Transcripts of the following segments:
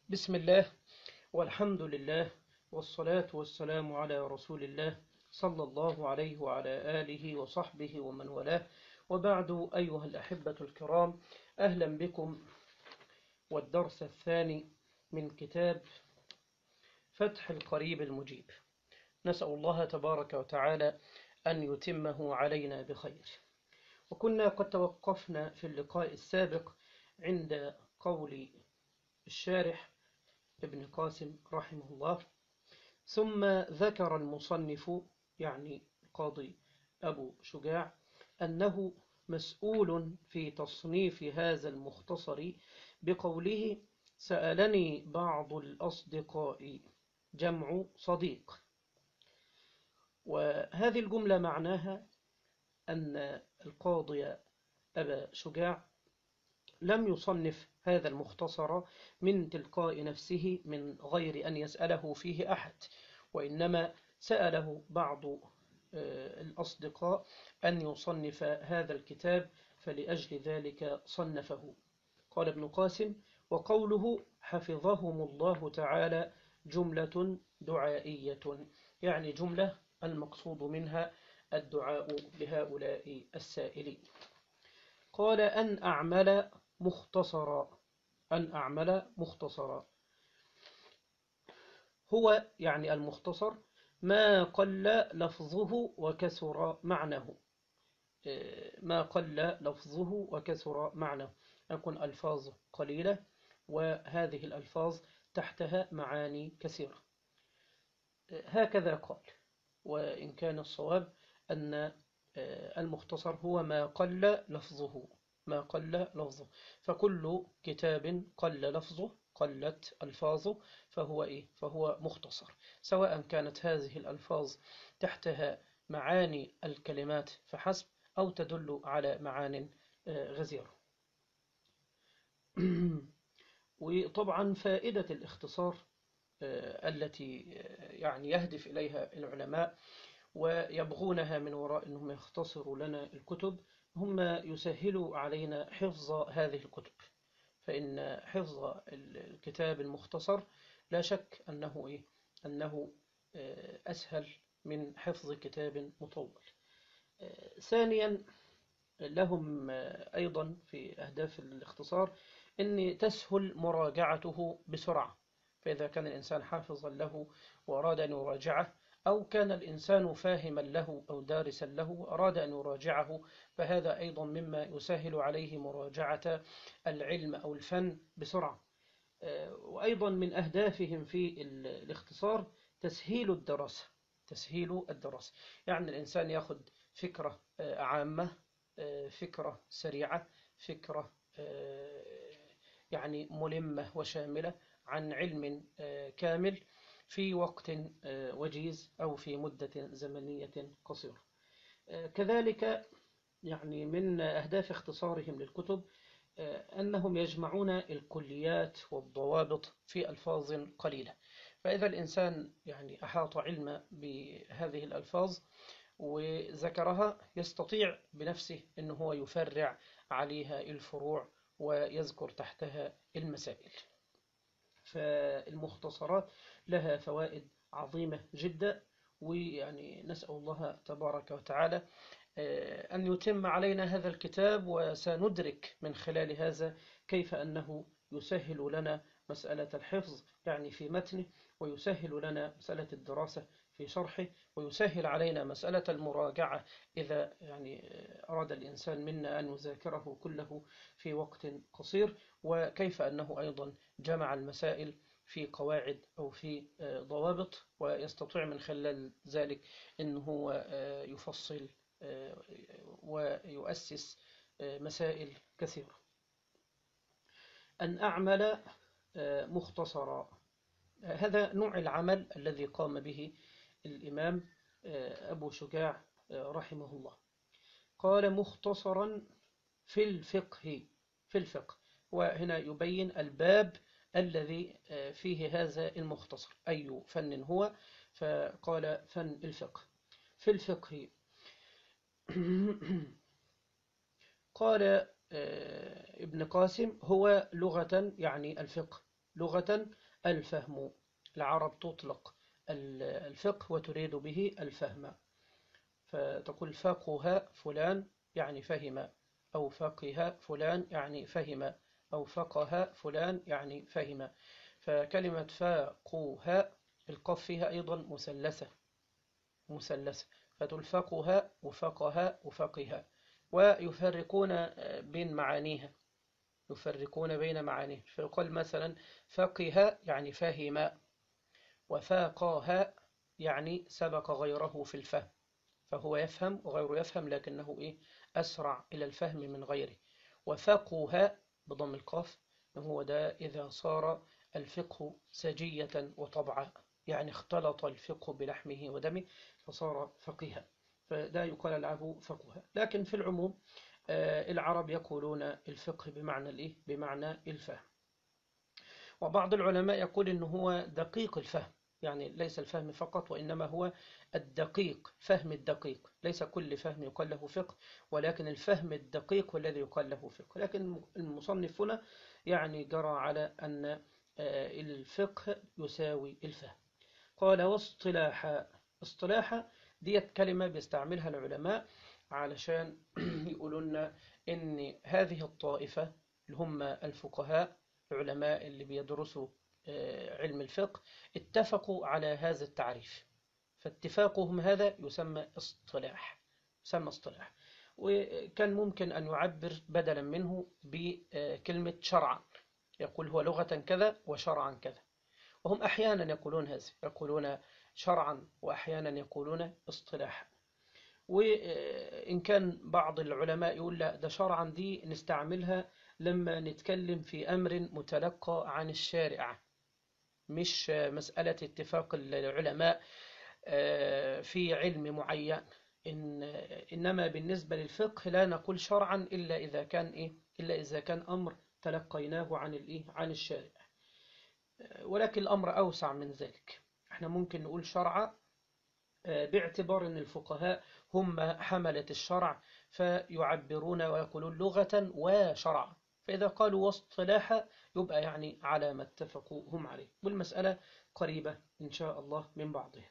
بسم الله والحمد لله والصلاة والسلام على رسول الله صلى الله عليه وعلى آله وصحبه ومن والاه، وبعد أيها الأحبة الكرام، أهلا بكم والدرس الثاني من كتاب فتح القريب المجيب. نسأل الله تبارك وتعالى أن يتمه علينا بخير. وكنا قد توقفنا في اللقاء السابق عند قول الشارح ابن قاسم رحمه الله: ثم ذكر المصنف، يعني القاضي أبو شجاع، أنه مسؤول في تصنيف هذا المختصر بقوله: سألني بعض الأصدقاء، جمع صديق. وهذه الجملة معناها أن القاضي أبا شجاع لم يصنف هذا المختصر من تلقاء نفسه من غير أن يسأله فيه أحد، وإنما سأله بعض الأصدقاء أن يصنف هذا الكتاب، فلأجل ذلك صنفه. قال ابن قاسم: وقوله حفظهم الله تعالى جملة دعائية، يعني جملة المقصود منها الدعاء لهؤلاء السائلين. قال: أن أعمل مختصرا. أن أعمل مختصرا هو يعني المختصر ما قل لفظه وكثر معناه. ما قل لفظه وكثر معناه، يكون ألفاظ قليلة وهذه الألفاظ تحتها معاني كثيرة. هكذا قال. وإن كان الصواب أن المختصر هو ما قل لفظه، ما قل لفظه. فكل كتاب قل لفظه، قلت ألفاظه، فهو فهو مختصر، سواء كانت هذه الألفاظ تحتها معاني الكلمات فحسب أو تدل على معان غزيرة. وطبعا فائدة الاختصار التي يعني يهدف إليها العلماء ويبغونها من وراء أنهم يختصروا لنا الكتب، هم يسهلوا علينا حفظ هذه الكتب. فإن حفظ الكتاب المختصر لا شك أنه أسهل من حفظ كتاب مطول. ثانيا، لهم أيضا في أهداف الاختصار أن تسهل مراجعته بسرعة. فإذا كان الإنسان حافظا له وأراد أن يراجعه، أو كان الإنسان فاهما له أو دارسا له وأراد أن يراجعه، فهذا أيضا مما يسهل عليه مراجعة العلم أو الفن بسرعة. وأيضا من أهدافهم في الاختصار تسهيل الدراسة. تسهيل الدراسة يعني الإنسان يأخذ فكرة عامة، فكرة سريعة، فكرة يعني ملمة وشاملة عن علم كامل في وقت وجيز أو في مدة زمنية قصيرة. كذلك يعني من أهداف اختصارهم للكتب أنهم يجمعون الكليات والضوابط في ألفاظ قليلة. فإذا الإنسان يعني أحاط علم بهذه الألفاظ وذكرها، يستطيع بنفسه أنه هو يفرع عليها الفروع ويذكر تحتها المسائل. فالمختصرات لها فوائد عظيمة جدا، ويعني نسأل الله تبارك وتعالى أن يتم علينا هذا الكتاب، وسندرك من خلال هذا كيف أنه يسهل لنا مسألة الحفظ يعني في متنه، ويسهل لنا مسألة الدراسة في شرحه، ويسهل علينا مسألة المراجعة إذا يعني أراد الإنسان منا أن يذاكره كله في وقت قصير، وكيف أنه أيضا جمع المسائل في قواعد أو في ضوابط، ويستطيع من خلال ذلك أنه يفصل ويؤسس مسائل كثيرة. أن أعمل مختصرا، هذا نوع العمل الذي قام به الإمام أبو شجاع رحمه الله. قال: مختصرا في الفقه. في الفقه، وهنا يبين الباب الذي فيه هذا المختصر أي فن هو، فقال فن الفقه. في الفقه قال ابن قاسم: هو لغة يعني الفقه، لغة الفهم. العرب تطلق الفقه وتريد به الفهم، فتقول فقه فلان يعني فهم، أو فقه فلان يعني فهم، أو فقه فلان يعني فهم. فكلمة فقه القاف فيها أيضا مثلثة، فتقول فقه وفقه وفقه، ويفرقون بين معانيها، يفرقون بين معانيها، فيقال مثلا فقه يعني فهم، وفاقه يعني سبق غيره في الفهم، فهو يفهم وغيره يفهم لكنه أسرع إلى الفهم من غيره. وفقه بضم القاف هو ده إذا صار الفقه سجية وطبعا، يعني اختلط الفقه بلحمه ودمه فصار فقيها، فده يقال له فقه. لكن في العموم العرب يقولون الفقه بمعنى الفهم. وبعض العلماء يقول إنه هو دقيق الفهم، يعني ليس الفهم فقط وإنما هو الدقيق، فهم الدقيق، ليس كل فهم يقال له فقه، ولكن الفهم الدقيق هو الذي يقال له فقه. لكن المصنف هنا يعني جرى على أن الفقه يساوي الفهم. قال واصطلاحا. اصطلاحا ديت كلمة بيستعملها العلماء علشان يقولوا لنا إن هذه الطائفة اللي هم الفقهاء العلماء اللي بيدرسوا علم الفقه اتفقوا على هذا التعريف، فاتفاقهم هذا يسمى اصطلاح، يسمى اصطلاح. وكان ممكن أن يعبر بدلا منه بكلمة شرعا، يقول هو لغة كذا وشرعا كذا، وهم أحيانا يقولون هذا، يقولون شرعا وأحيانا يقولون اصطلاحا. وإن كان بعض العلماء يقول لا ده شرعا دي نستعملها لما نتكلم في أمر متلقى عن الشارع، مش مسألة اتفاق العلماء في علم معين. إنما بالنسبة للفقه لا نقول شرعا إلا إذا كان أمر تلقيناه عن الشارع. ولكن الأمر أوسع من ذلك، احنا ممكن نقول شرعا باعتبار أن الفقهاء هم حملة الشرع فيعبرون ويقولون لغة وشرعا، فإذا قالوا واصطلاحا يبقى يعني على ما اتفقوا هم عليه، والمسألة قريبة إن شاء الله من بعضها.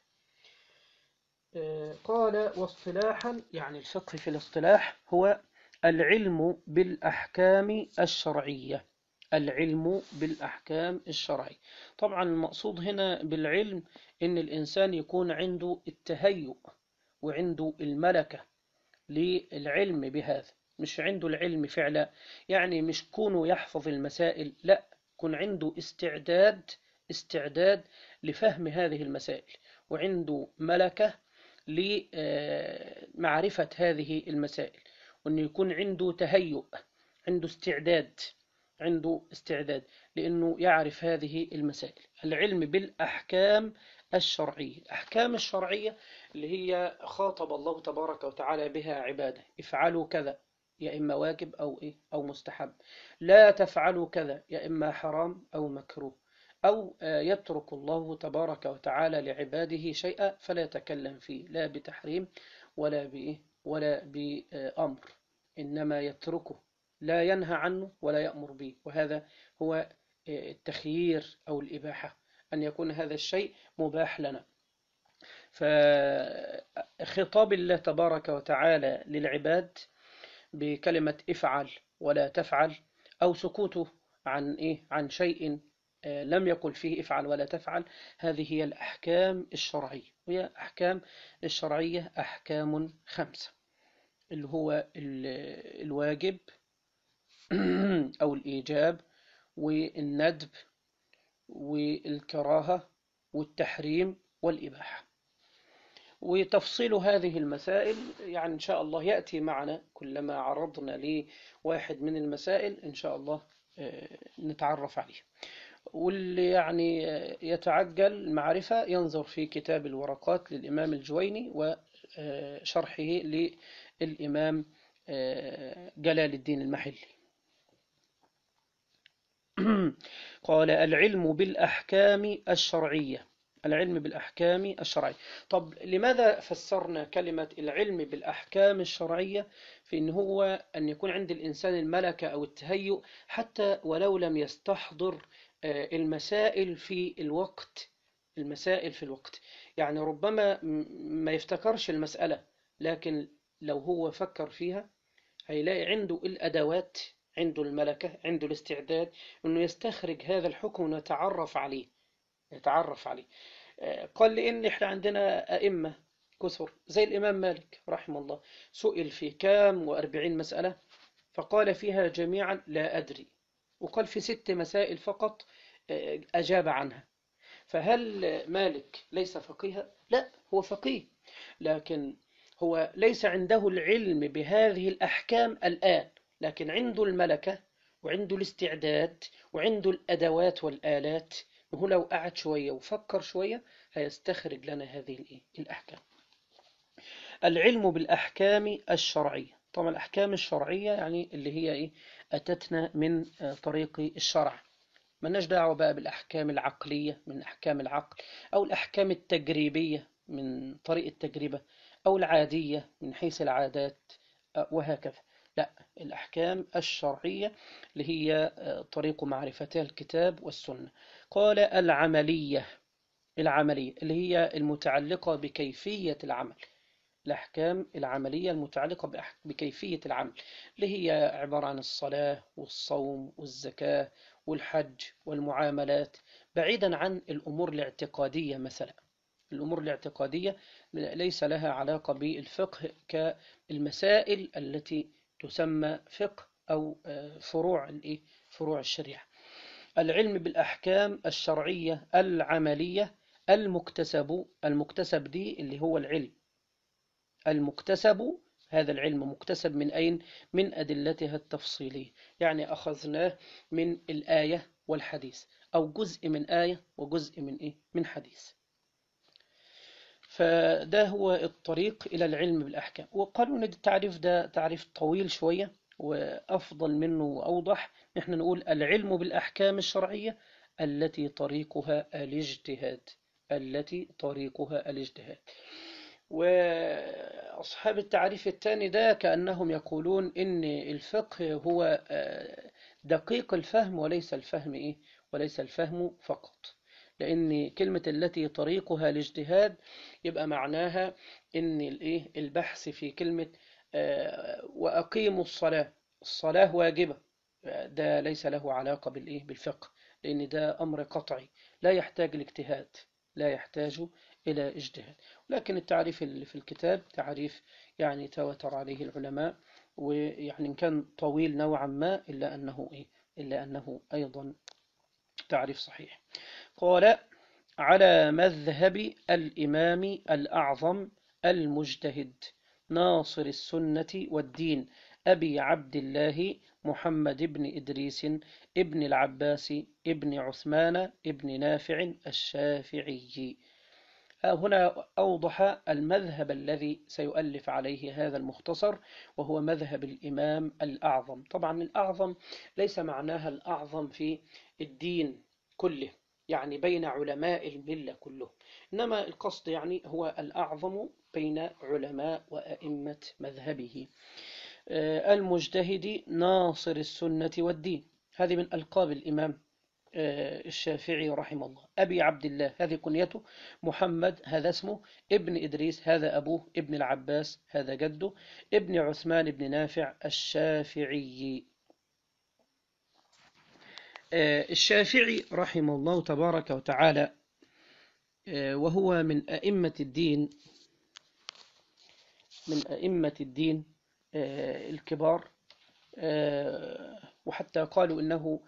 قال واصطلاحا يعني الفقه في الاصطلاح هو العلم بالأحكام الشرعية، العلم بالأحكام الشرعية. طبعا المقصود هنا بالعلم إن الإنسان يكون عنده التهيؤ وعنده الملكة للعلم بهذا، مش عنده العلم فعلا، يعني مش كونه يحفظ المسائل، لا، يكون عنده استعداد لفهم هذه المسائل، وعنده ملكة لمعرفة هذه المسائل، وأنه يكون عنده تهيؤ، عنده استعداد لأنه يعرف هذه المسائل. العلم بالأحكام الشرعية، الأحكام الشرعية اللي هي خاطب الله تبارك وتعالى بها عباده، افعلوا كذا يا إما واجب أو مستحب، لا تفعلوا كذا يا إما حرام أو مكروه، أو يترك الله تبارك وتعالى لعباده شيئا فلا يتكلم فيه لا بتحريم ولا بأمر، إنما يتركه، لا ينهى عنه ولا يأمر به، وهذا هو التخيير أو الإباحة، أن يكون هذا الشيء مباح لنا. فخطاب الله تبارك وتعالى للعباد بكلمة افعل ولا تفعل، أو سكوته عن شيء لم يقل فيه افعل ولا تفعل، هذه هي الأحكام الشرعية. وهي أحكام الشرعية أحكام 5، اللي هو الواجب أو الإيجاب والندب والكراهة والتحريم والإباحة. وتفصيل هذه المسائل يعني إن شاء الله يأتي معنا كلما عرضنا لواحد من المسائل إن شاء الله نتعرف عليه. واللي يعني يتعجل المعرفة ينظر في كتاب الورقات للإمام الجويني وشرحه للإمام جلال الدين المحلي. قال العلم بالأحكام الشرعية، العلم بالأحكام الشرعية. طب لماذا فسرنا كلمة العلم بالأحكام الشرعية في إن هو أن يكون عند الإنسان الملكة أو التهيؤ حتى ولو لم يستحضر المسائل في الوقت. المسائل في الوقت، يعني ربما ما يفتكرش المسألة، لكن لو هو فكر فيها هيلاقي عنده الأدوات، عنده الملكة، عنده الاستعداد إنه يستخرج هذا الحكم ويتعرف عليه. يتعرف عليه. قال لإن إحنا عندنا أئمة كثر زي الإمام مالك رحمه الله، سئل في كام و40 مسألة فقال فيها جميعا لا أدري، وقال في 6 مسائل فقط أجاب عنها. فهل مالك ليس فقيها؟ لا، هو فقيه، لكن هو ليس عنده العلم بهذه الأحكام الآن، لكن عنده الملكة وعنده الاستعداد وعنده الأدوات والآلات. هو لو قعد شوية وفكر شوية هيستخرج لنا هذه الأحكام. العلم بالأحكام الشرعية، طبعا الأحكام الشرعية يعني اللي هي أتتنا من طريق الشرع. ملناش دعوة بقى بالأحكام العقلية من أحكام العقل، أو الأحكام التجريبية من طريق التجربة، أو العادية من حيث العادات، وهكذا. لا، الأحكام الشرعية اللي هي طريق معرفتها الكتاب والسنة. قال العملية. العملية اللي هي المتعلقة بكيفية العمل. الأحكام العملية المتعلقة بكيفية العمل، اللي هي عبارة عن الصلاة والصوم والزكاة والحج والمعاملات، بعيدا عن الأمور الاعتقادية مثلا. الأمور الاعتقادية ليس لها علاقة بالفقه كالمسائل التي تسمى فقه أو فروع الشريعة. العلم بالأحكام الشرعية العملية المكتسب دي اللي هو العلم المكتسب. هذا العلم مكتسب من أين؟ من أدلتها التفصيلية، يعني أخذناه من الآية والحديث، أو جزء من آية وجزء من حديث. فده هو الطريق إلى العلم بالأحكام. وقالوا إن التعريف ده تعريف طويل شوية، وأفضل منه وأوضح نحن نقول العلم بالأحكام الشرعية التي طريقها الاجتهاد. التي طريقها الاجتهاد. وأصحاب التعريف الثاني ده كأنهم يقولون إن الفقه هو دقيق الفهم، وليس الفهم وليس الفهم فقط. لأن كلمة التي طريقها الاجتهاد يبقى معناها إن البحث في كلمة وأقيموا الصلاة. الصلاة واجبة، ده ليس له علاقة بالفقه، لأن ده أمر قطعي لا يحتاج الاجتهاد، لا يحتاج إلى اجتهاد. لكن التعريف اللي في الكتاب تعريف يعني تواتر عليه العلماء، ويعني إن كان طويل نوعا ما إلا أنه أيضا تعريف صحيح. قال على مذهب الإمام الأعظم المجتهد ناصر السنة والدين أبي عبد الله محمد بن إدريس ابن العباس ابن عثمان ابن نافع الشافعي. هنا أوضح المذهب الذي سيؤلف عليه هذا المختصر، وهو مذهب الإمام الأعظم. طبعا الأعظم ليس معناها الأعظم في الدين كله، يعني بين علماء الملة كلهم، إنما القصد يعني هو الأعظم بين علماء وأئمة مذهبه. المجتهد ناصر السنة والدين، هذه من ألقاب الإمام الشافعي رحمه الله. أبي عبد الله هذه كنيته، محمد هذا اسمه، ابن إدريس هذا أبوه، ابن العباس هذا جده، ابن عثمان بن نافع الشافعي. الشافعي رحمه الله تبارك وتعالى، وهو من أئمة الدين، الكبار. وحتى قالوا إنه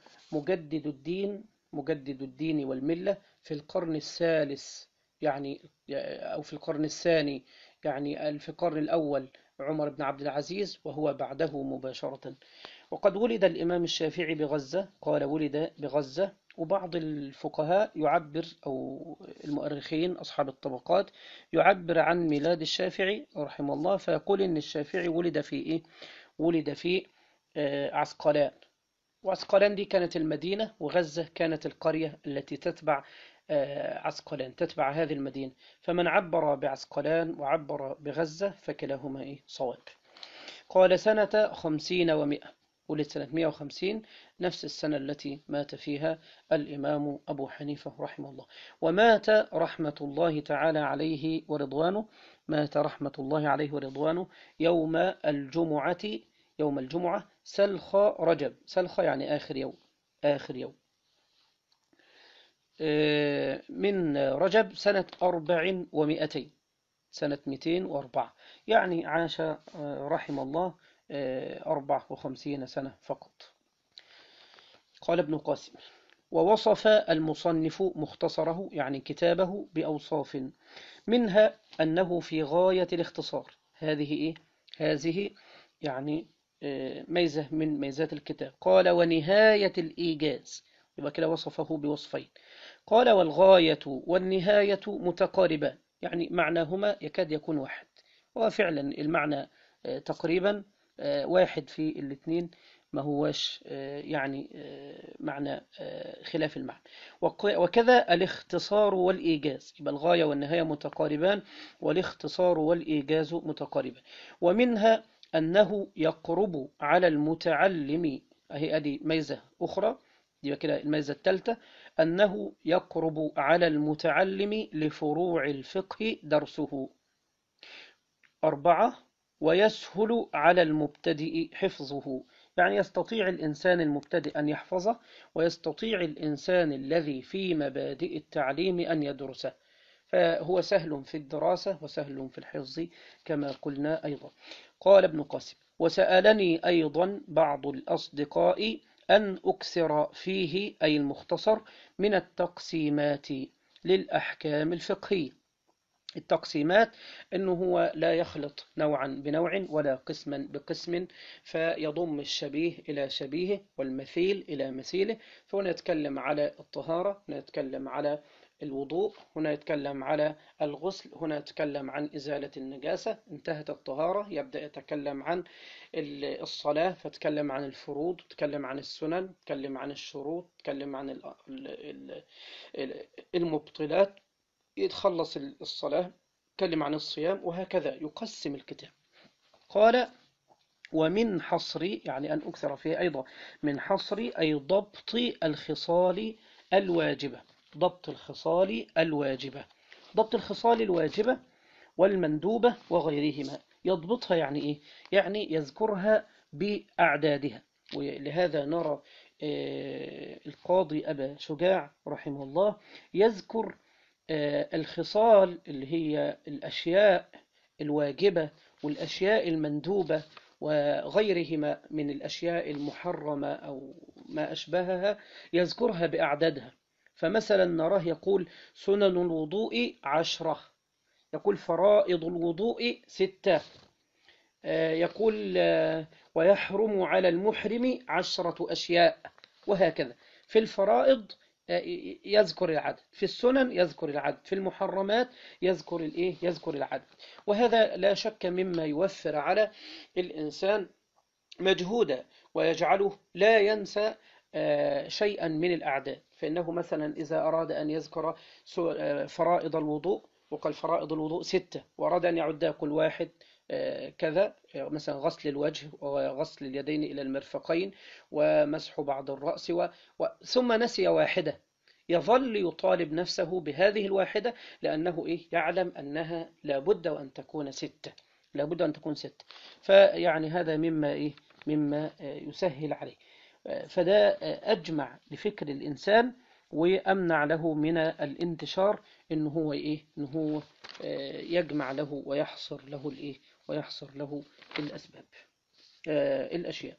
مجدد الدين والملة في القرن الثالث، يعني أو في القرن الثاني، يعني في القرن الأول عمر بن عبد العزيز، وهو بعده مباشرة. وقد ولد الإمام الشافعي بغزة، قال ولد بغزة. وبعض الفقهاء يعبر، أو المؤرخين أصحاب الطبقات يعبر عن ميلاد الشافعي رحمه الله، فيقول إن الشافعي ولد في ولد في عسقلان. وعسقلان دي كانت المدينة، وغزة كانت القرية التي تتبع عسقلان، تتبع هذه المدينة. فمن عبر بعسقلان وعبر بغزة فكلاهما صواب. قال سنة 50 و100، ولد سنة 150، نفس السنة التي مات فيها الإمام أبو حنيفة رحمه الله. ومات رحمة الله تعالى عليه ورضوانه، مات رحمة الله عليه ورضوانه يوم الجمعة، يوم الجمعة سلخ رجب، سلخ يعني آخر يوم، آخر يوم من رجب سنة 400، سنة 204، يعني عاش رحم الله 54 سنة فقط. قال ابن قاسم: ووصف المصنف مختصره يعني كتابه بأوصاف، منها أنه في غاية الاختصار. هذه إيه؟ هذه يعني ميزة من ميزات الكتاب. قال: ونهاية الإيجاز، يبقى كده وصفه بوصفين. قال: والغاية والنهاية متقاربان، يعني معناهما يكاد يكون واحد. وفعلا المعنى تقريبا واحد في الاثنين، ما هوش يعني معنى خلاف المعنى. وكذا الاختصار والإيجاز، يبقى الغاية والنهاية متقاربان، والاختصار والإيجاز متقاربان. ومنها أنه يقرب على المتعلم، أهي أدي ميزة أخرى، دي كده الميزة الثالثة، أنه يقرب على المتعلم لفروع الفقه درسه. 4، ويسهل على المبتدئ حفظه، يعني يستطيع الإنسان المبتدئ أن يحفظه، ويستطيع الإنسان الذي في مبادئ التعليم أن يدرسه، فهو سهل في الدراسة وسهل في الحفظ كما قلنا أيضا. قال ابن قاسم: وسألني أيضا بعض الأصدقاء أن أكثر فيه، أي المختصر، من التقسيمات للأحكام الفقهية. التقسيمات أنه هو لا يخلط نوعا بنوع ولا قسما بقسم، فيضم الشبيه إلى شبيهه والمثيل إلى مثيله. فهنا يتكلم على الطهارة، هنا يتكلم على الوضوء، هنا يتكلم على الغسل، هنا يتكلم عن إزالة النجاسة. انتهت الطهارة يبدأ يتكلم عن الصلاة، فتكلم عن الفروض، تكلم عن السنن، تكلم عن الشروط، تكلم عن المبطلات، يتخلص الصلاة، يتكلم عن الصيام، وهكذا يقسم الكتاب. قال: ومن حصر، يعني أن أكثر فيه أيضا من حصر، أي ضبط الخصال الواجبة، ضبط الخصال الواجبة، ضبط الخصال الواجبة والمندوبة وغيرهما. يضبطها يعني إيه؟ يعني يذكرها بأعدادها. ولهذا نرى القاضي أبا شجاع رحمه الله يذكر الخصال اللي هي الأشياء الواجبة والأشياء المندوبة وغيرهما من الأشياء المحرمة أو ما أشبهها، يذكرها بأعدادها. فمثلا نراه يقول: سنن الوضوء 10، يقول فرائض الوضوء 6، يقول ويحرم على المحرم 10 أشياء، وهكذا. في الفرائض يذكر العدد، في السنن يذكر العدد، في المحرمات يذكر الايه، يذكر العدد. وهذا لا شك مما يوفر على الإنسان مجهودا، ويجعله لا ينسى شيئا من الأعداد. فإنه مثلا إذا أراد أن يذكر فرائض الوضوء، وقال فرائض الوضوء 6، وأراد أن يعدها كل واحد كذا، مثلا غسل الوجه وغسل اليدين إلى المرفقين ومسح بعض الرأس ثم نسي واحدة، يظل يطالب نفسه بهذه الواحدة، لأنه إيه؟ يعلم أنها لابد وأن تكون 6، لابد أن تكون 6. فيعني هذا مما إيه؟ مما يسهل عليه. فده أجمع لفكر الإنسان وأمنع له من الانتشار، إن هو إيه؟ إن هو يجمع له ويحصر له الإيه؟ ويحصر له الأسباب الأشياء.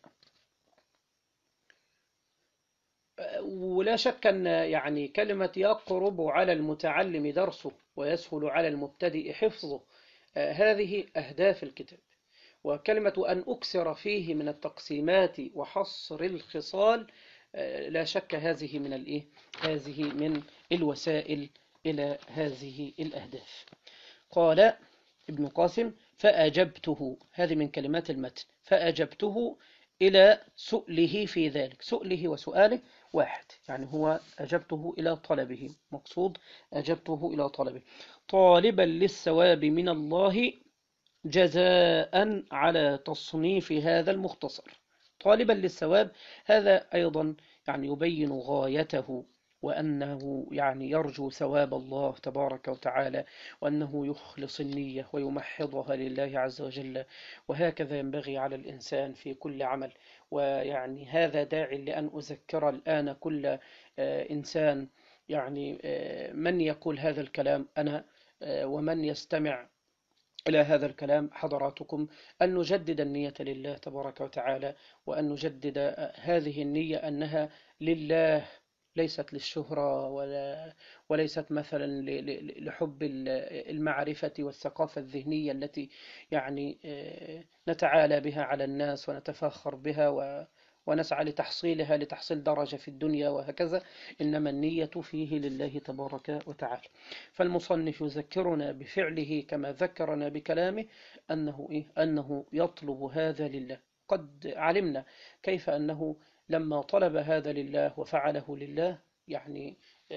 ولا شك أن يعني كلمة يقرب على المتعلم درسه ويسهل على المبتدئ حفظه، هذه أهداف الكتاب. وكلمة أن أكثر فيه من التقسيمات وحصر الخصال، لا شك هذه من الإيه؟ هذه من الوسائل إلى هذه الأهداف. قال ابن قاسم: فأجبته، هذه من كلمات المتن، فأجبته إلى سؤله في ذلك. سؤله وسؤاله واحد، يعني هو أجبته إلى طلبه، مقصود أجبته إلى طلبه، طالبا للثواب من الله جزاء على تصنيف هذا المختصر. طالبا للثواب، هذا أيضا يعني يبين غايته، وأنه يعني يرجو ثواب الله تبارك وتعالى، وأنه يخلص النية ويمحضها لله عز وجل. وهكذا ينبغي على الإنسان في كل عمل. ويعني هذا داعي لأن أذكر الآن كل إنسان، يعني من يقول هذا الكلام أنا، ومن يستمع إلى هذا الكلام حضراتكم، أن نجدد النية لله تبارك وتعالى، وأن نجدد هذه النية أنها لله، ليست للشهرة وليست مثلا لحب المعرفة والثقافة الذهنية التي يعني نتعالى بها على الناس ونتفاخر بها ونسعى لتحصيلها لتحصيل درجة في الدنيا وهكذا. إنما النية فيه لله تبارك وتعالى. فالمصنف يذكرنا بفعله كما ذكرنا بكلامه، أنه يطلب هذا لله. قد علمنا كيف أنه لما طلب هذا لله وفعله لله، يعني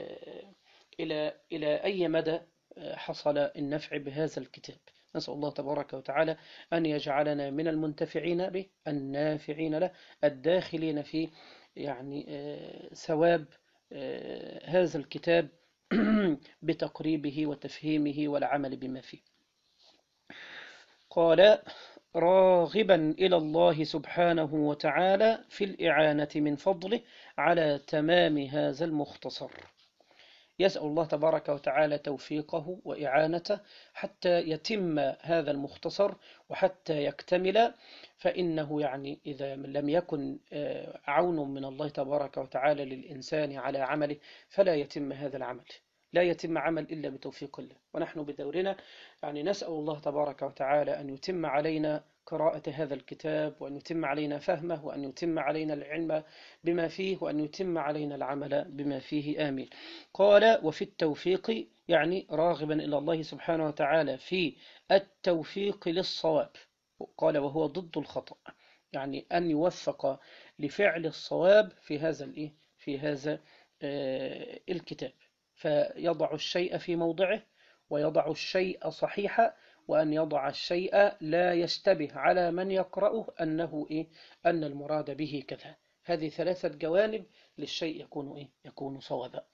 إلى أي مدى حصل النفع بهذا الكتاب. نسأل الله تبارك وتعالى أن يجعلنا من المنتفعين به، النافعين له، الداخلين في يعني ثواب هذا الكتاب بتقريبه وتفهيمه والعمل بما فيه. قال: راغبا إلى الله سبحانه وتعالى في الإعانة من فضله على تمام هذا المختصر. يسأل الله تبارك وتعالى توفيقه وإعانته حتى يتم هذا المختصر وحتى يكتمل. فإنه يعني إذا لم يكن عون من الله تبارك وتعالى للإنسان على عمله فلا يتم هذا العمل، لا يتم عمل إلا بتوفيق الله. ونحن بدورنا يعني نسأل الله تبارك وتعالى أن يتم علينا قراءة هذا الكتاب، وأن يتم علينا فهمه، وأن يتم علينا العلم بما فيه، وأن يتم علينا العمل بما فيه. آمين. قال: وفي التوفيق، يعني راغبا إلى الله سبحانه وتعالى في التوفيق للصواب. قال: وهو ضد الخطأ، يعني أن يوفق لفعل الصواب في هذا الكتاب، فيضع الشيء في موضعه، ويضع الشيء صحيحا، وأن يضع الشيء لا يشتبه على من يقرأه أن المراد به كذا. هذه ثلاثة جوانب للشيء يكون صوابا.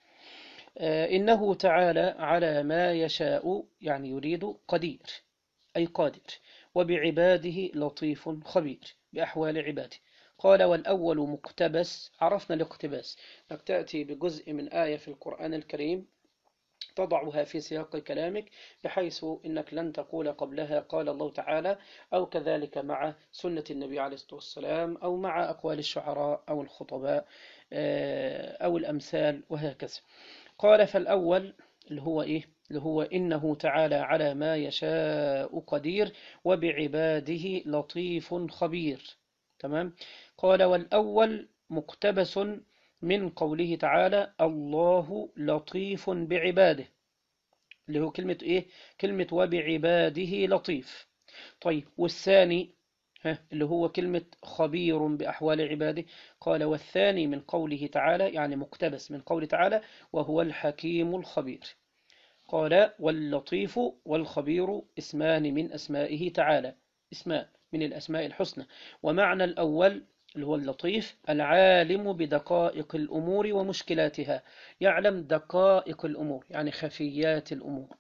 إنه تعالى على ما يشاء، يعني يريد قدير، أي قادر، وبعباده لطيف خبير بأحوال عباده. قال: والأول مقتبس. عرفنا الاقتباس، أنك تأتي بجزء من آية في القرآن الكريم تضعها في سياق كلامك، بحيث إنك لن تقول قبلها قال الله تعالى، أو كذلك مع سنة النبي عليه الصلاة والسلام، أو مع أقوال الشعراء أو الخطباء أو الأمثال وهكذا. قال: فالأول اللي هو إنه تعالى على ما يشاء قدير وبعباده لطيف خبير. تمام. قال: والأول مقتبس من قوله تعالى الله لطيف بعباده، اللي هو كلمة وبعباده لطيف. طيب، والثاني اللي هو كلمة خبير بأحوال عباده. قال: والثاني من قوله تعالى، يعني مقتبس من قوله تعالى وهو الحكيم الخبير. قال: واللطيف والخبير اسمان من أسمائه تعالى، اسمان من الأسماء الحسنى. ومعنى الأول اللي هو اللطيف العالم بدقائق الأمور ومشكلاتها، يعلم دقائق الأمور يعني خفيات الأمور،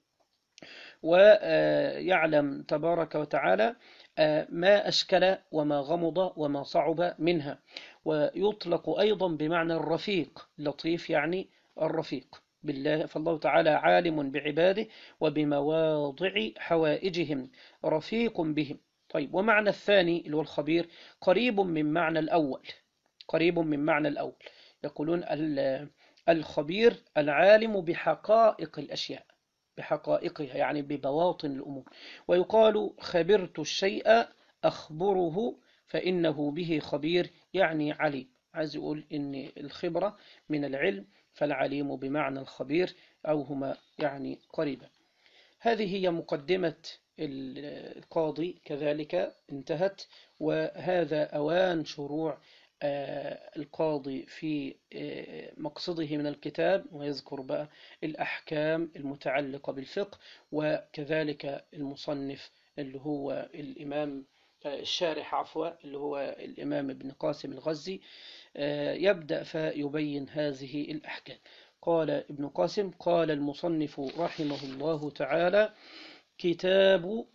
ويعلم تبارك وتعالى ما أشكل وما غمض وما صعب منها. ويطلق أيضا بمعنى الرفيق، لطيف يعني الرفيق بالله، فالله تعالى عالم بعباده وبمواضع حوائجهم، رفيق بهم. طيب، ومعنى الثاني اللي هو الخبير قريب من معنى الأول، قريب من معنى الأول. يقولون الخبير العالم بحقائق الأشياء، بحقائقها يعني ببواطن الأمور. ويقال خبرت الشيء أخبره فإنه به خبير، يعني عليم. عايز يقول إن الخبرة من العلم، فالعليم بمعنى الخبير، أو هما يعني قريبا. هذه هي مقدمة القاضي، كذلك انتهت. وهذا أوان شروع القاضي في مقصده من الكتاب، ويذكر بقى الأحكام المتعلقة بالفقه. وكذلك المصنف اللي هو الإمام الشارح عفوا اللي هو الإمام ابن قاسم الغزي، يبدأ فيبين هذه الأحكام. قال ابن قاسم: قال المصنف رحمه الله تعالى: كتاب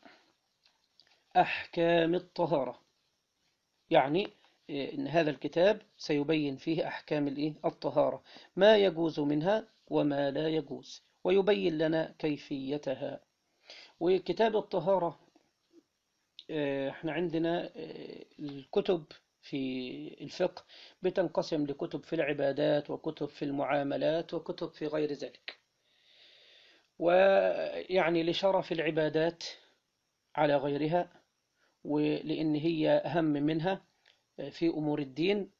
أحكام الطهارة. يعني إن هذا الكتاب سيبين فيه أحكام الطهارة، ما يجوز منها وما لا يجوز، ويبين لنا كيفيتها. وكتاب الطهارة، احنا عندنا الكتب في الفقه بتنقسم لكتب في العبادات، وكتب في المعاملات، وكتب في غير ذلك. ويعني لشرف العبادات على غيرها، ولأن هي أهم منها في أمور الدين،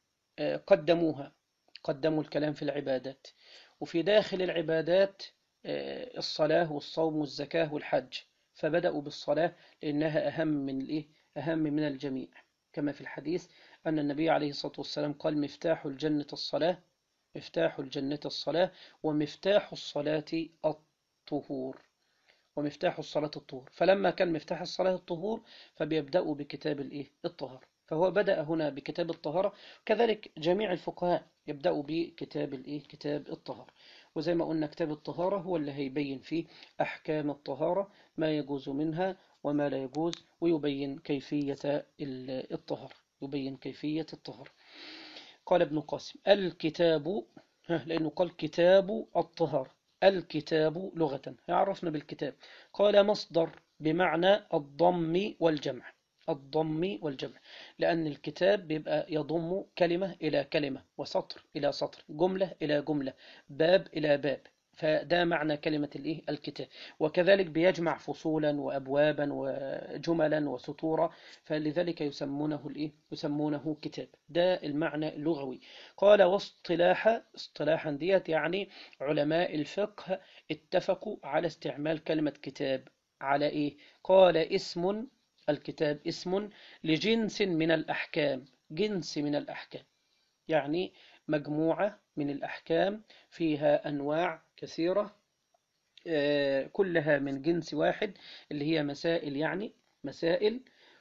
قدموا الكلام في العبادات. وفي داخل العبادات الصلاة والصوم والزكاة والحج، فبدأوا بالصلاة لأنها أهم من الجميع، كما في الحديث أن النبي عليه الصلاة والسلام قال: مفتاح الجنة الصلاة، مفتاح الجنة الصلاة، ومفتاح الصلاة الطهور، ومفتاح الصلاة الطهور. فلما كان مفتاح الصلاة الطهور فبيبدأوا بكتاب الطهارة، فهو بدأ هنا بكتاب الطهارة. كذلك جميع الفقهاء يبدأوا كتاب الطهارة. وزي ما قلنا كتاب الطهارة هو اللي هيبين فيه أحكام الطهارة، ما يجوز منها وما لا يجوز، ويبين كيفية الطهارة، يبين كيفية الطهارة. قال ابن قاسم: الكتاب، لأنه قال كتاب الطهارة. الكتاب لغة، عرفنا بالكتاب. قال: مصدر بمعنى الضم والجمع، الضم والجمع، لأن الكتاب بيبقى يضم كلمة إلى كلمة، وسطر إلى سطر، جملة إلى جملة، باب إلى باب، فده معنى كلمة الكتاب. وكذلك بيجمع فصولا وأبوابا وجملا وسطورا، فلذلك يسمونه كتاب. ده المعنى اللغوي. قال: اصطلاحا ديت يعني علماء الفقه اتفقوا على استعمال كلمة كتاب على إيه؟ قال: الكتاب اسم لجنس من الأحكام، جنس من الأحكام، يعني مجموعة من الأحكام فيها أنواع كثيرة، كلها من جنس واحد، اللي هي مسائل، يعني مسائل،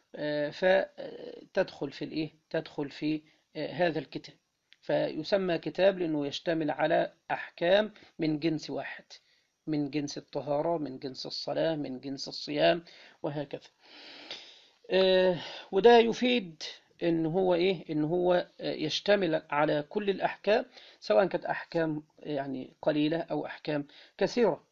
فتدخل في تدخل في هذا الكتاب. فيسمى كتاب لأنه يشتمل على أحكام من جنس واحد، من جنس الطهارة، من جنس الصلاة، من جنس الصيام، وهكذا. وده يفيد إن هو يشتمل على كل الأحكام، سواء كانت أحكام يعني قليلة أو أحكام كثيرة.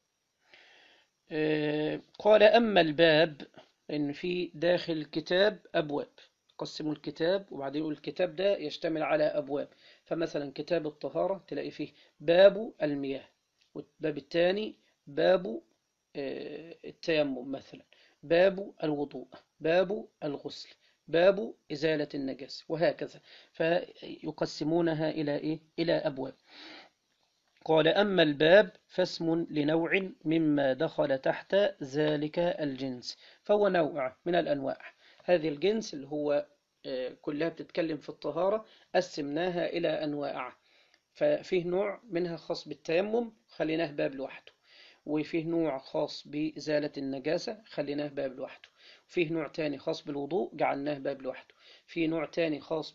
قال: أما الباب، إن في داخل الكتاب أبواب، قسموا الكتاب وبعدين يقول الكتاب ده يشتمل على أبواب. فمثلا كتاب الطهارة تلاقي فيه باب المياه، والباب الثاني باب التيمم، مثلا باب الوضوء، باب الغسل، باب إزالة النجاسة، وهكذا. فيقسمونها إلى أبواب. قال: أما الباب فاسم لنوع مما دخل تحت ذلك الجنس، فهو نوع من الأنواع. هذه الجنس اللي هو كلها بتتكلم في الطهارة، قسمناها إلى أنواع. ففيه نوع منها خاص بالتيمم، خليناه باب لوحده. وفيه نوع خاص بإزالة النجاسة، خليناه باب لوحده. فيه نوع تاني خاص بالوضوء، جعلناه باب لوحده. في نوع تاني خاص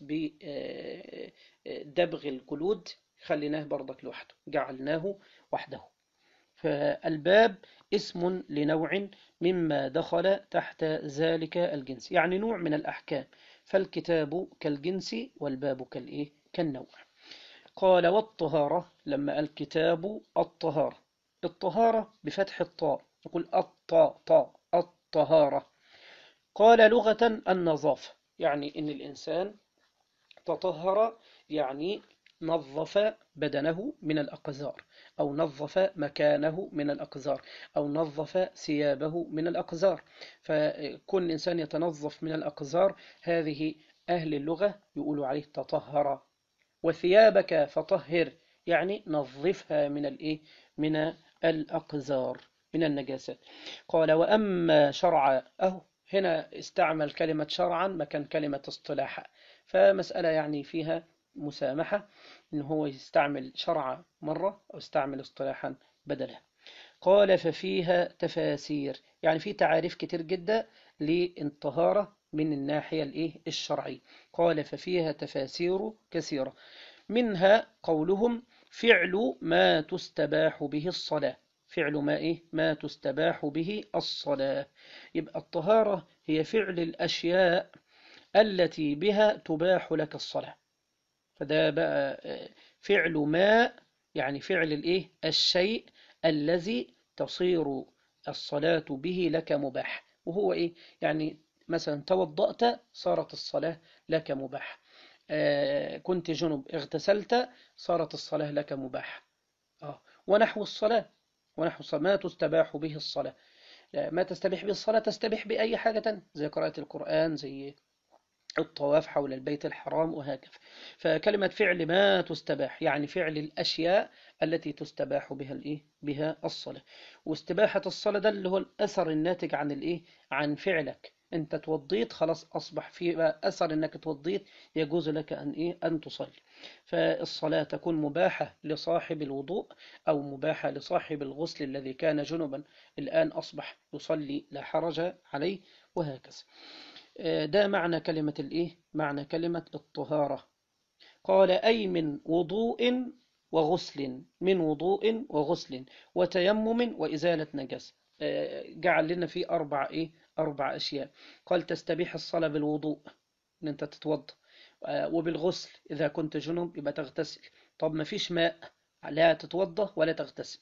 بدبغ الجلود، خليناه برضك لوحده، جعلناه وحده. فالباب اسم لنوع مما دخل تحت ذلك الجنس، يعني نوع من الأحكام. فالكتاب كالجنس والباب كالنوع. قال: والطهارة، لما الكتاب الطهارة، الطهارة بفتح الطاء، نقول الطهارة. قال: لغة النظافة، يعني إن الإنسان تطهر، يعني نظف بدنه من الأقذار، أو نظف مكانه من الأقذار، أو نظف ثيابه من الأقذار. فكل إنسان يتنظف من الأقذار، هذه أهل اللغة يقولوا عليه تطهر. وثيابك فطهر، يعني نظفها من الأقذار، من النجاسات. قال: وأما شرعا، هنا استعمل كلمة شرعا مكان كلمة اصطلاحا، فمسألة يعني فيها مسامحة، إن هو يستعمل شرعا مرة أو يستعمل اصطلاحا بدلها. قال: ففيها تفاسير، يعني في تعاريف كتير جدا للطهارة من الناحية الشرعية. قال ففيها تفاسير كثيرة، منها قولهم فعل ما تستباح به الصلاة. فعل ما تستباح به الصلاة. يبقى الطهارة هي فعل الأشياء التي بها تباح لك الصلاة. فده بقى فعل ما، يعني فعل الشيء الذي تصير الصلاة به لك مباح. وهو يعني مثلا توضأت صارت الصلاة لك مباح. كنت جنب اغتسلت صارت الصلاة لك مباح. ونحو الصلاة، ما تستباح به الصلاة. ما تستبيح به الصلاة تستبيح بأي حاجة تانية، زي قراءة القرآن، زي الطواف حول البيت الحرام وهكذا. فكلمة فعل ما تستباح يعني فعل الأشياء التي تستباح بها الصلاة. واستباحة الصلاة ده اللي هو الأثر الناتج عن عن فعلك. أنت توضيت خلاص أصبح في أثر أنك توضيت، يجوز لك أن تصلي. فالصلاة تكون مباحة لصاحب الوضوء أو مباحة لصاحب الغسل الذي كان جنبا الآن أصبح يصلي لا حرج عليه، وهكذا. ده معنى كلمة معنى كلمة الطهارة. قال أي من وضوء وغسل، من وضوء وغسل وتيمم وإزالة نجاسة. جعل لنا فيه أربع أشياء. قال تستبيح الصلاة بالوضوء، إن أنت تتوضأ، وبالغسل إذا كنت جنب يبقى تغتسل. طب ما فيش ماء، لا تتوضأ ولا تغتسل،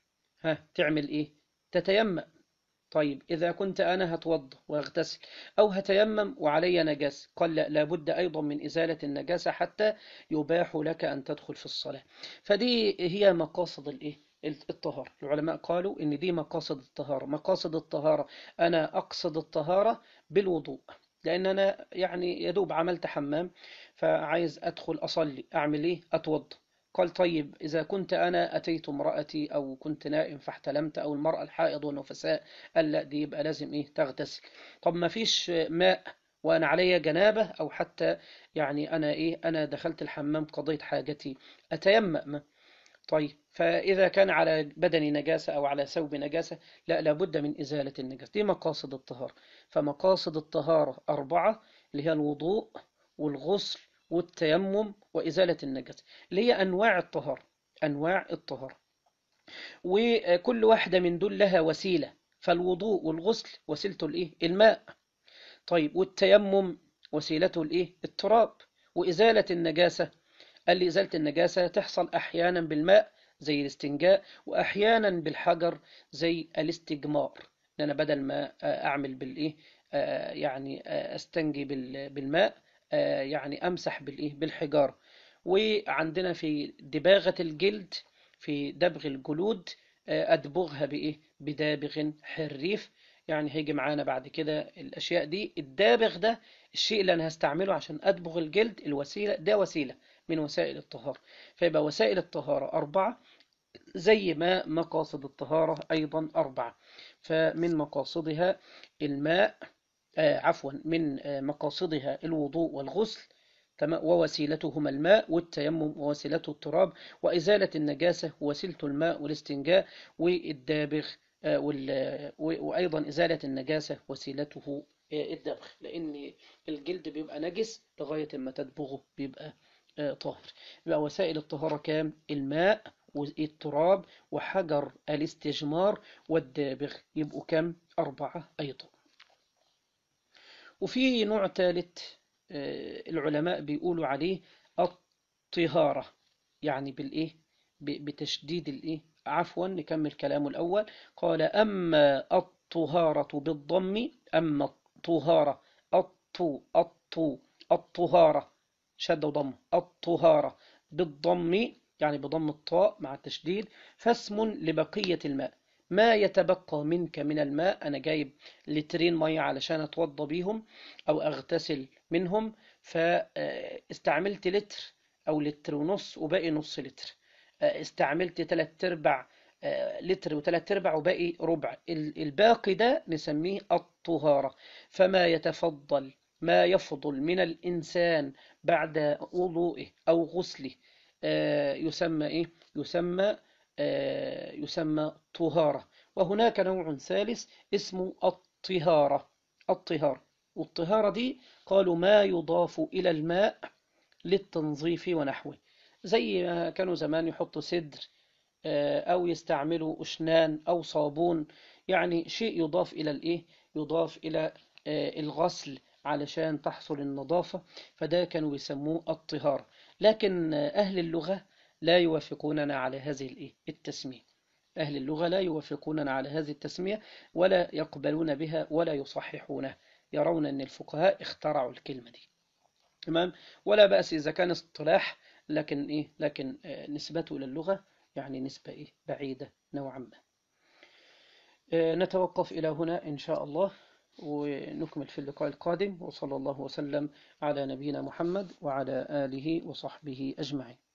تعمل تتيمم. طيب إذا كنت أنا هتوضأ وأغتسل أو هتيمم وعلي نجاسة، قال لا، لابد أيضا من إزالة النجاسة حتى يباح لك أن تدخل في الصلاة. فدي هي مقاصد الطهارة. العلماء قالوا إن دي مقاصد الطهارة. مقاصد الطهارة، أنا أقصد الطهارة بالوضوء، لأن أنا يعني يدوب عملت حمام فعايز أدخل أصلي، أعمل أتوضأ. قال طيب إذا كنت أنا أتيت امرأتي أو كنت نائم فاحتلمت، أو المرأة الحائض والنفساء، قال لا، دي يبقى لازم تغتسل. طب ما فيش ماء وأنا علي جنابة، أو حتى يعني أنا أنا دخلت الحمام قضيت حاجتي، أتيمم. طيب فإذا كان على بدني نجاسة أو على ثوب نجاسة، لا، لابد من إزالة النجاسة. دي مقاصد الطهارة. فمقاصد الطهارة أربعة، اللي هي الوضوء والغسل والتيمم وإزالة النجاسة، اللي هي أنواع الطهارة. أنواع الطهارة، وكل واحدة من دول لها وسيلة. فالوضوء والغسل وسيلته الماء. طيب والتيمم وسيلته التراب. وإزالة النجاسة، قال لي إزالة النجاسة تحصل أحيانا بالماء زي الاستنجاء، وأحيانا بالحجر زي الاستجمار، إن أنا بدل ما أعمل يعني أستنجي بالماء، يعني أمسح بالحجارة. وعندنا في دباغة الجلد، في دبغ الجلود، أدبغها بدابغ حريف. يعني هيجي معانا بعد كده الأشياء دي. الدابغ ده الشيء اللي أنا هستعمله عشان أدبغ الجلد، الوسيلة ده وسيلة من وسائل الطهارة. فيبقى وسائل الطهارة أربعة، زي ما مقاصد الطهارة أيضا أربعة. فمن مقاصدها الماء، عفوا، من مقاصدها الوضوء والغسل، ووسيلتهما الماء، والتيمم ووسيلته التراب، وإزالة النجاسة ووسيلته الماء والاستنجاء، والدابغ وأيضا إزالة النجاسة وسيلته الدبغ، لأن الجلد بيبقى نجس لغاية ما تدبغه بيبقى طاهر. يبقى وسائل الطهارة كام؟ الماء والتراب وحجر الاستجمار والدابغ، يبقوا كم؟ أربعة أيضا. وفي نوع ثالث العلماء بيقولوا عليه الطهارة، يعني بتشديد عفوا نكمل كلامه الأول. قال أما الطهارة بالضم، أما الطهارة، الطهارة شد وضم، الطهارة بالضم يعني بضم الطاء مع التشديد، فاسم لبقية الماء، ما يتبقى منك من الماء. أنا جايب لترين مية علشان أتوضى بيهم أو أغتسل منهم، فاستعملت لتر أو لتر ونص وباقي نص لتر. استعملت 3/4 لتر و3/4 وباقي ربع. الباقي ده نسميه الطهارة. فما يتفضل، ما يفضل من الإنسان بعد وضوئه أو غسله يسمى يسمى طهارة. وهناك نوع ثالث اسمه الطهارة. الطهارة والطهارة دي قالوا ما يضاف إلى الماء للتنظيف ونحوه، زي ما كانوا زمان يحطوا سدر، أو يستعملوا أشنان أو صابون، يعني شيء يضاف إلى الإيه؟ يضاف إلى الغسل علشان تحصل النظافة، فده كانوا يسموه الطهارة. لكن أهل اللغة لا يوافقوننا على هذه التسمية. أهل اللغة لا يوافقوننا على هذه التسمية، ولا يقبلون بها ولا يصححونها، يرون أن الفقهاء اخترعوا الكلمة دي. تمام. ولا بأس إذا كان اصطلاح، لكن نسبته إلى اللغة يعني نسبة بعيدة نوعا ما. نتوقف إلى هنا إن شاء الله، ونكمل في اللقاء القادم. وصلى الله وسلم على نبينا محمد وعلى آله وصحبه أجمعين.